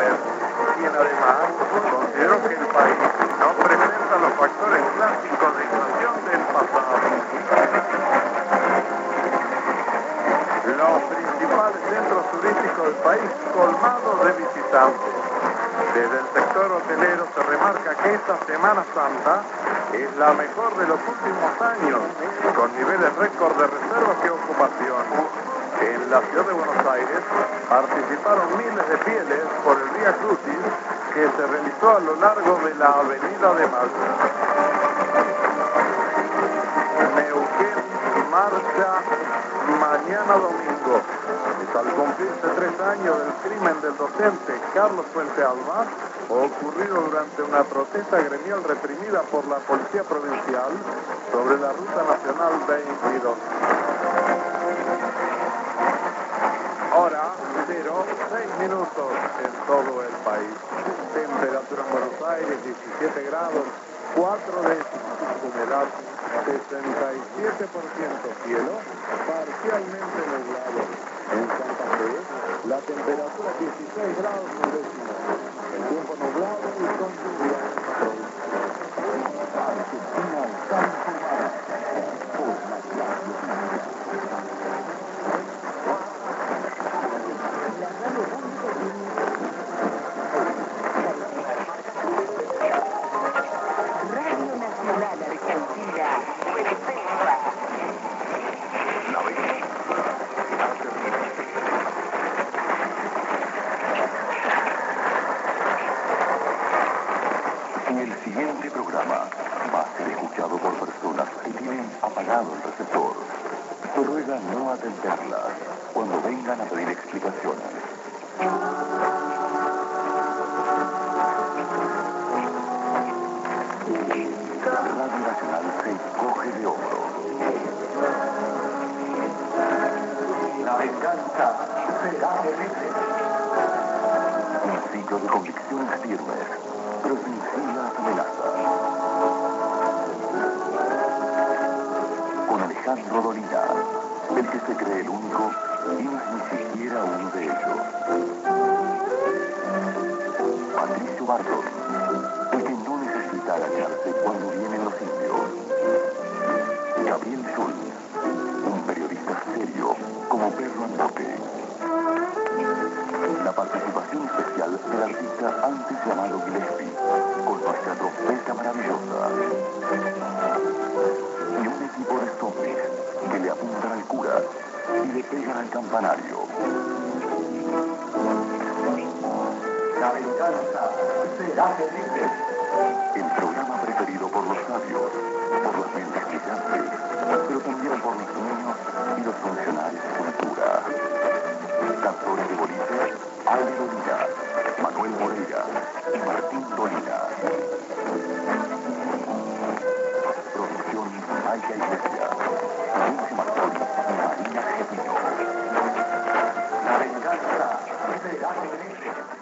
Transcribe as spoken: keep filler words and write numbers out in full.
Kirchner, quien además consideró que el país no presenta los factores clásicos de inflación del pasado. Los principales centros turísticos del país colmados de visitantes. Desde el sector hotelero se remarca que esta Semana Santa es la mejor de los últimos años, con niveles récord de reservas y ocupación. En la ciudad de Buenos Aires participaron miles de fieles por el Vía Crucis que se realizó a lo largo de la Avenida de Mayo. Neuquén marcha mañana domingo. Es al cumplirse tres años del crimen del docente Carlos Fuente Alba, ocurrido durante una protesta gremial reprimida por la Policía Provincial sobre la Ruta Nacional veintidós. Hora cero, seis minutos en todo el país. Temperatura en Buenos Aires, diecisiete grados, cuatro décimas. Humedad, sesenta y siete por ciento. Cielo, parcialmente nublado. En Santa Fe, la temperatura dieciséis grados, un décimo. El tiempo nublado y con lluvia en la provincia. Argentina está informada por la radio pública. Radio Nacional Argentina presenta La Venganza. En el siguiente programa va a ser escuchado por personas que tienen apagado el receptor. Se ruega no atenderlas cuando vengan a pedir explicaciones. Radio Nacional se coge de hombros. La venganza será terrible. Un sitio de convicciones firmes, pero sin las amenazas. Con Alejandro Dolina, el que se cree el único y no es ni siquiera uno de ellos. Patricio Barton, el que no necesita agacharse cuando vienen los indios. Gabriel Schultz, un periodista serio como perro en bote. La participación especial del artista antes llamado Gillespie, con nuestra trompeta maravillosa. Y un equipo de zombies que le apuntan al cura y le pegan al campanario. La venganza será terrible. El programa preferido por los sabios, por las mentes brillantes, pero también por los niños y los funcionarios de cultura. Cantores de boliche, Ale Dolina, Manuel Moreira y Martín Dolina. Producción Maya Iglesia, Luis Martón y Marina Gepino. La venganza será terrible.